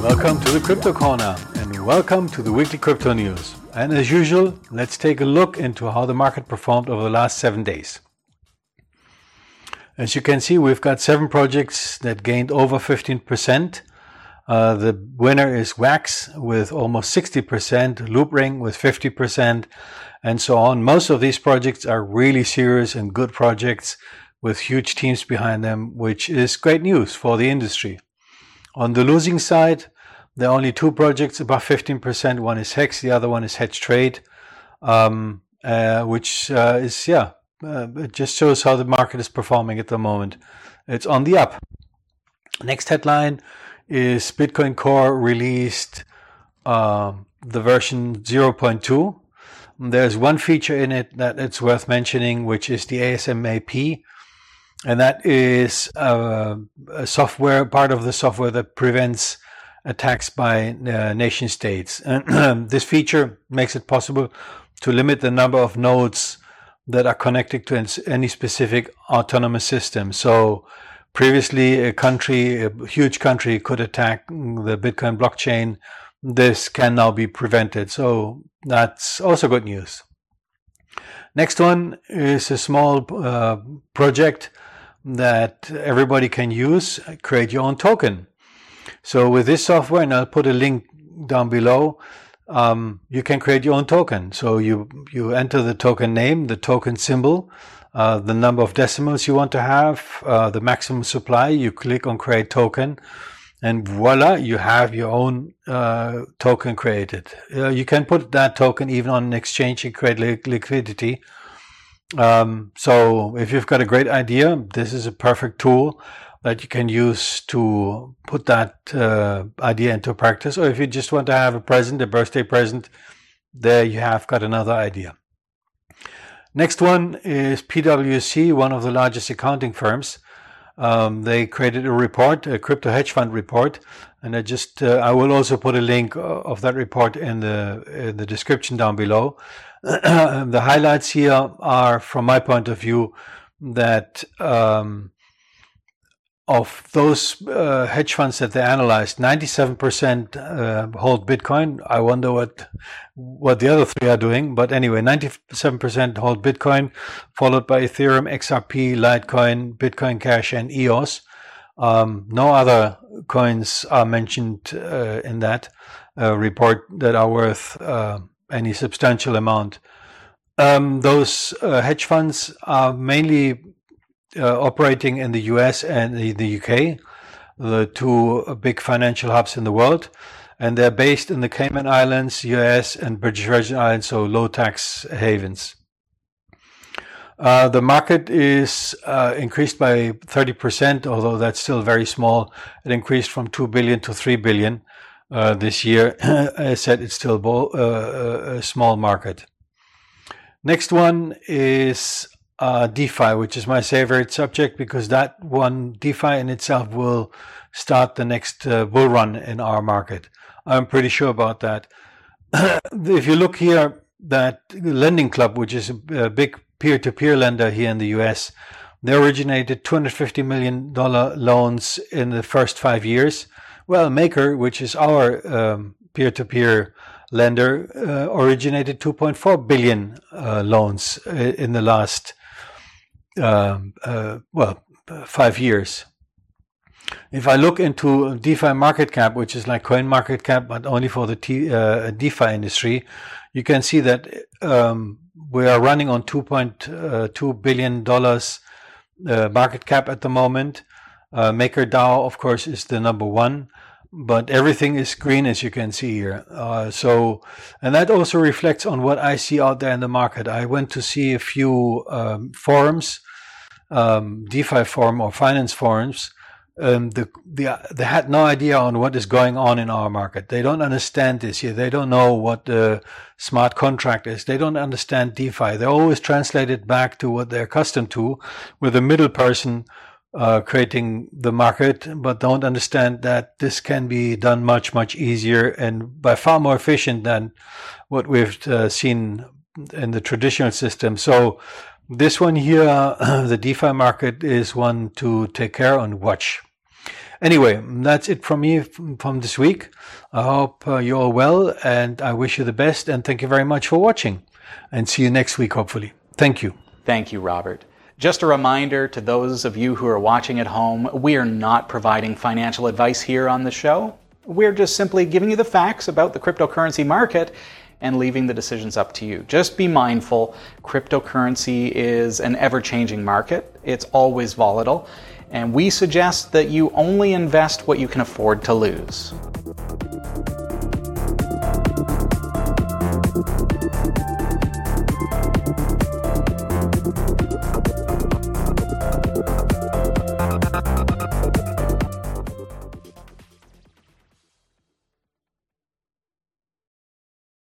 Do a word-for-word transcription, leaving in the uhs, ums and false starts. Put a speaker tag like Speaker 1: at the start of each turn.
Speaker 1: Welcome to the Crypto Corner and welcome to the weekly crypto news. And as usual, let's take a look into how the market performed over the last seven days. As you can see, we've got seven projects that gained over fifteen percent. Uh, the winner is Wax with almost sixty percent, Loopring with fifty percent, and so on. Most of these projects are really serious and good projects with huge teams behind them, which is great news for the industry. On the losing side, there are only two projects above fifteen percent. One is Hex, the other one is Hedge Trade, um, uh, which uh, is, yeah, uh, it just shows how the market is performing at the moment. It's on the up. Next headline is Bitcoin Core released uh, the version zero point two. There's one feature in it that it's worth mentioning, which is the A S M A P. And that is uh, a software, part of the software that prevents attacks by uh, nation states. And this feature makes it possible to limit the number of nodes that are connected to any specific autonomous system. So previously, a country, a huge country, could attack the Bitcoin blockchain. This can now be prevented. So that's also good news. Next one is a small uh, project that everybody can use. Create your own token. So with this software, and I'll put a link down below, um, you can create your own token. So you you enter the token name, the token symbol, uh, the number of decimals you want to have, uh, the maximum supply. You click on create token, and voila, you have your own uh, token created. Uh, you can put that token even on an exchange and create li- liquidity. Um, so if you've got a great idea, this is a perfect tool that you can use to put that uh, idea into practice. Or if you just want to have a present, a birthday present, there you have got another idea. Next one is P W C, one of the largest accounting firms. Um, they created a report, a crypto hedge fund report, and I just uh, I will also put a link of that report in the in the description down below. The highlights here are, from my point of view, that um, of those uh, hedge funds that they analyzed, ninety-seven percent uh, hold Bitcoin. I wonder what what the other three are doing, but anyway, ninety-seven percent hold Bitcoin, followed by Ethereum, X R P, Litecoin, Bitcoin Cash, and E O S. Um, no other coins are mentioned uh, in that uh, report that are worth uh, any substantial amount. Um, those uh, hedge funds are mainly uh, operating in the U S and the, the U K, the two big financial hubs in the world, and they're based in the Cayman Islands, U S, and British Virgin Islands, so low tax havens. Uh, the market is uh, increased by thirty percent, although that's still very small. It increased from two billion to three billion uh, this year. As I said, it's still bo- uh, a small market. Next one is uh, DeFi, which is my favorite subject because that one, DeFi in itself, will start the next uh, bull run in our market. I'm pretty sure about that. If you look here, that Lending Club, which is a, a big peer-to-peer lender here in the U S, they originated two hundred fifty million dollars loans in the first five years. Well, Maker, which is our um, peer-to-peer lender, uh, originated two point four billion uh, loans in the last, um, uh, well, five years. If I look into DeFi market cap, which is like coin market cap, but only for the T, uh, DeFi industry, you can see that um, we are running on two point two billion dollars uh, market cap at the moment. Uh, MakerDAO, of course, is the number one, but everything is green, as you can see here. Uh, so, and that also reflects on what I see out there in the market. I went to see a few um, forums, um, DeFi forum or finance forums. Um, the, the, they had no idea on what is going on in our market. They don't understand this here. They don't know what the smart contract is. They don't understand DeFi. They always translate it back to what they're accustomed to, with a middle person uh, creating the market, but don't understand that this can be done much, much easier and by far more efficient than what we've uh, seen in the traditional system. So this one here, the DeFi market, is one to take care and watch. Anyway, that's it from me from this week. I hope uh, you're all well, and I wish you the best, and thank you very much for watching, and see you next week, hopefully. Thank you.
Speaker 2: Thank you, Robert. Just a reminder to those of you who are watching at home, we are not providing financial advice here on the show. We're just simply giving you the facts about the cryptocurrency market and leaving the decisions up to you. Just be mindful, cryptocurrency is an ever-changing market. It's always volatile, and we suggest that you only invest what you can afford to lose.